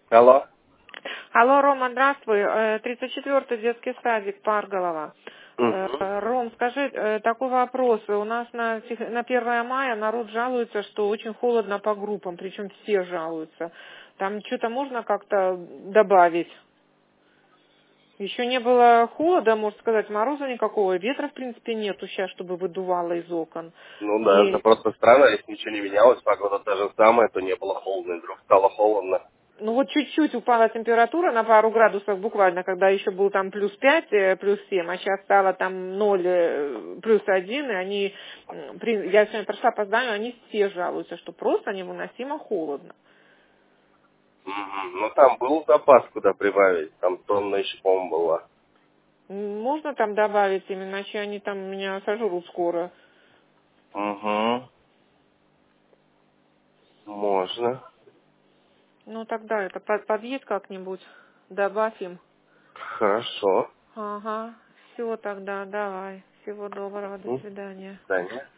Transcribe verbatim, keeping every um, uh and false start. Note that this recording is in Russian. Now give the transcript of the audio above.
Алло. Алло, Рома, здравствуй. Э, тридцать четвёртый детский садик Парголова. Э, Угу. Ром, скажи, э, такой вопрос. У нас на, тех- на первое мая народ жалуется, что очень холодно по группам, причем все жалуются. Там что-то можно как-то добавить? Еще не было холода, можно сказать, мороза никакого, ветра в принципе нету сейчас, чтобы выдувало из окон. Ну да, это И просто странно, если ничего не менялось, погода та же самая, то не было холодно, и вдруг стало холодно. Ну вот чуть-чуть упала температура на пару градусов буквально, когда еще был там плюс пять, э, плюс семь, а сейчас стало там ноль, э, плюс один, и они, м, при- я сегодня прошла по зданию, они все жалуются, что просто невыносимо холодно. Угу. Ну там был запас, куда прибавить, там тонна еще, по-моему, была. М, Можно там добавить им, иначе они там меня сожрут скоро. Угу. Можно. Ну тогда это под- подъедь как-нибудь, добавь им. Хорошо. Ага, все тогда, давай. Всего доброго, до Угу. свидания. До свидания.